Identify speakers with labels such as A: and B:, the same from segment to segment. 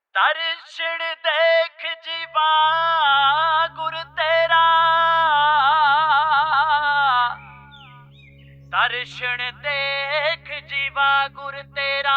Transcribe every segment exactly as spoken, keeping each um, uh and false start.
A: ਦਰਸ਼ਨ ਦੇਖ ਜੀਵਾ ਗੁਰ ਤੇਰਾ, ਦਰਸ਼ਨ ਦੇਖ ਜੀਵਾ ਗੁਰ ਤੇਰਾ।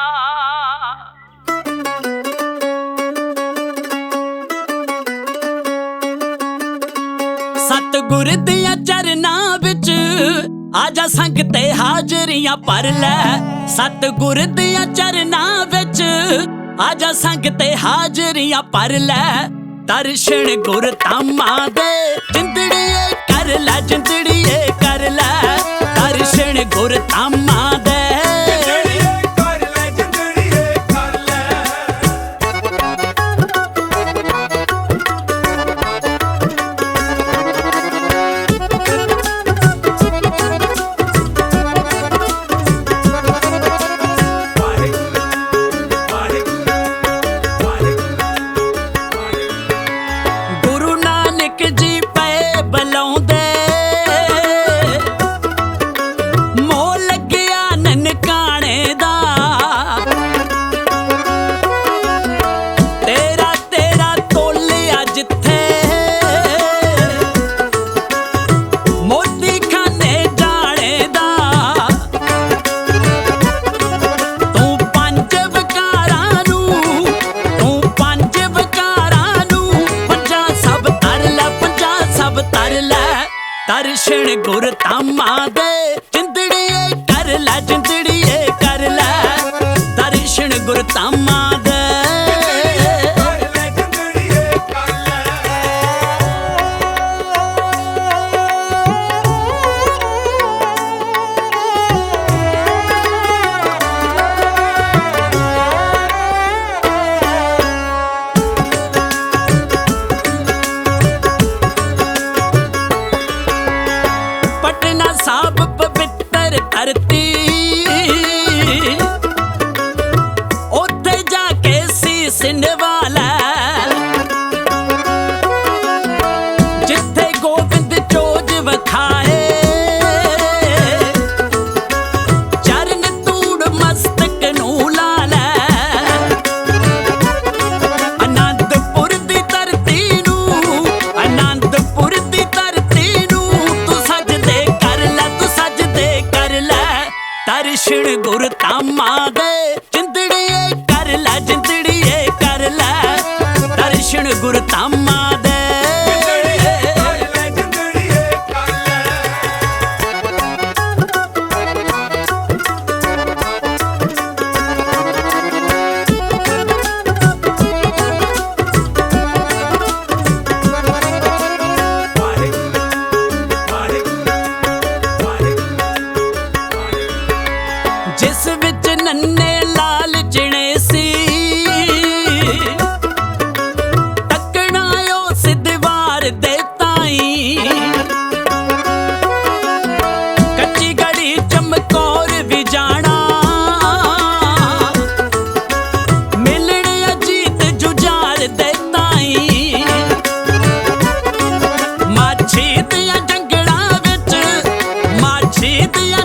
A: ਸਤਿਗੁਰ ਦੀਆਂ ਚਰਨਾਂ ਵਿੱਚ ਆਜਾ ਸੰਗ ਤੇ ਹਾਜ਼ਰੀਆਂ ਭਰ ਲੈ। ਸਤਿਗੁਰ ਦੀਆਂ ਚਰਨਾਂ ਵਿੱਚ ਆਜਾ ਸੰਗ ਤੇ ਹਾਜ਼ਰੀਆਂ ਭਰ ਲੈ। ਦਰਸ਼ਨ ਗੁਰ ਧਾਮਾਂ ਦੇ ਜਿੰਦੜੀਏ ਕਰ ਲੈ, ਜਿੰਦੜੀਏ ਕਰ ਲੈ। ਦਰਸ਼ਨ ਗੁਰ ਧਾਮਾਂ ਦੇ ਦਰਸ਼ਨ ਗੁਰ ਧਾਮਾਂ ਦੇ ਜਿੰਦੜੀਏ ਕਰ ਲੈ, ਜਿੰਦੜੀਏ ਕਰ ਲੈ। ਦਰਸ਼ਨ ਗੁਰ ਧਾਮਾਂ ਦੇ ਸਾਬ ਪਵਿੱਤਰ ਧਰਤੀ, ਉੱਥੇ ਜਾ ਕੇ ਸੀਸ ਨਿਵਾਲਾ। ਜਿੱਥੇ ਗੋਬਿੰਦ ਚੋਜ ਵਖਾਏ, ਚਰਨ ਧੂੜ ਮਸਤਕ ਨੂੰ ਲਾ ਲੈ। ਅਨੰਦਪੁਰ ਦੀ ਧਰਤੀ ਨੂੰ, ਅਨੰਦਪੁਰ ਦੀ ਧਰਤੀ ਨੂੰ ਤੂੰ ਸਜਦੇ ਦਰਸ਼ਨ ਗੁਰ ਧਾਮਾਂ ਦੇ ਜਿੰਦੜੀਏ ਕਰ ਲੈ, ਜਿੰਦੜੀਏ ਕਰ ਲੈ। ਦਰਸ਼ਨ ਗੁਰ ਧਾਮਾਂ ਦੇ ਜਿਸ ਵਿੱਚ ਨੰਨੇ ਲਾਲ ਚਿਣੇ ਸੀ, ਤੱਕਣਾ ਉਸ ਦੀਵਾਰ ਦੇ ਤਾਈ। ਕੱਚੀ ਗੜੀ ਚਮਕੌਰ ਵੀ ਜਾਣਾ, ਮਿਲਣ ਅਜੀਤ ਜੁਝਾਰ ਦੇ ਤਾਈ। ਮਾਛੀ ਦੀਆਂ ਜੰਗਲਾਂ ਵਿੱਚ, ਮਾਛੀ ਦੀਆਂ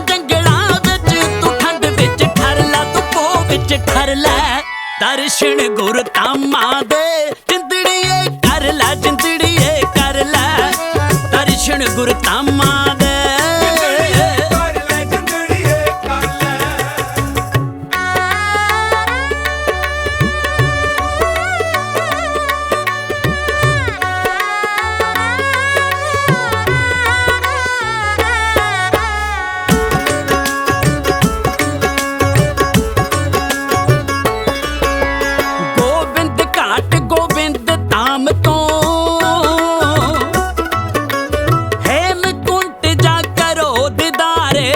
A: ਠਰ ਲੈ। ਦਰਸ਼ਨ ਗੁਰ ਧਾਮਾਂ ਦੇ ਜਿੰਦੜੀਏ ਕਰ ਲੈ, ਜਿੰਦੜੀਏ ਕਰ ਲੈ। ਦਰਸ਼ਨ ਗੁਰ ਧਾਮਾਂ ਦੇ ਗੋਬਿੰਦ ਧਾਮ ਤੋਂ ਹੇਮਕੁੰਟ ਜਾ ਕਰੋ ਦੀਦਾਰੇ।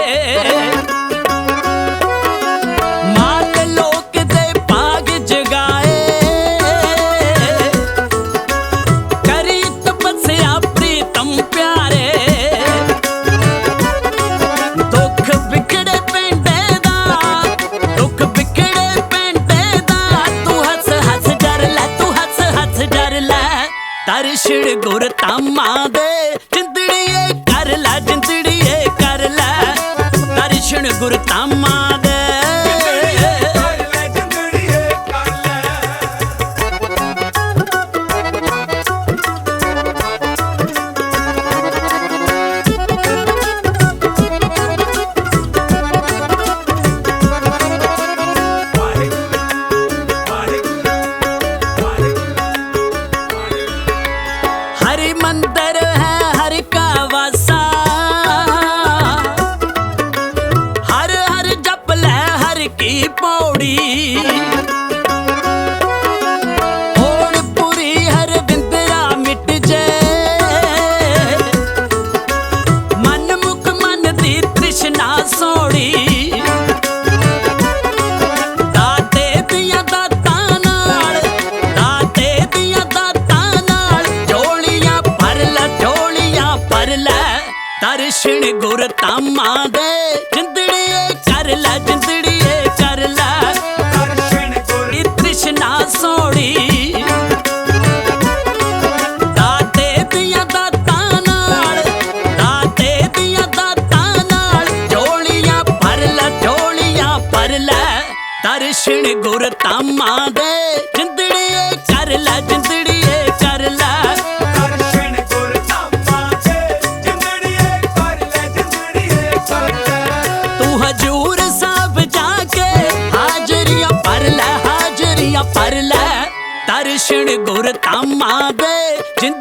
A: ਮਾਤ ਲੋਕ ਦੇ ਭਾਗ ਜਗਾਏ, ਕਰੀ ਤਪੱਸਿਆ ਪ੍ਰੀਤਮ ਪਿਆਰੇ। ਦੁੱਖ ਵਿਖੜੇ ਪਿੰਡੇ ਦਾ, ਦੁੱਖ ਵਿਖੜੇ ਪਿੰਡੇ ਦਾ ਤੂੰ ਹੱਸ ਹੱਸ ਡਰ ਲੈ, ਤੂੰ ਹੱਸ ਹੱਸ ਡਰ ਲੈ। ਦਰਸ਼ਨ ਗੁਰ ਧਾਮਾਂ ਦੇ ਜਿੰਦੜੀਏ ਕਰ ਲੈ, ਜਿੰਦੜੀਏ ਕਰ ਲੈ। ਦਰਸ਼ਨ ਗੁਰ ਧਾਮਾਂ ਦੇ ਭਰ ਲੈ ਦਰਸ਼ਨ ਗੁਰਧਾਮਾਂ ਦੇ ਜਿੰਦੜੀਏ ਕਰ ਲੈ ਜਿੰਦੜੀਏ ਕਰ ਲੈ
B: ਦਰਸ਼ਨ ਗੁਰਧਾਮਾਂ ਦੇ ਜਿੰਦੜੀਏ ਕਰ ਲੈ ਜਿੰਦੜੀਏ ਕਰ ਲੈ
A: ਤੂੰ ਹਜੂਰ ਸਾਹਿਬ ਜਾ ਕੇ ਹਾਜ਼ਰੀਆਂ ਭਰ ਲੈ ਹਾਜ਼ਰੀਆਂ ਭਰ ਲੈ ਦਰਸ਼ਨ ਗੁਰਧਾਮਾਂ ਦੇ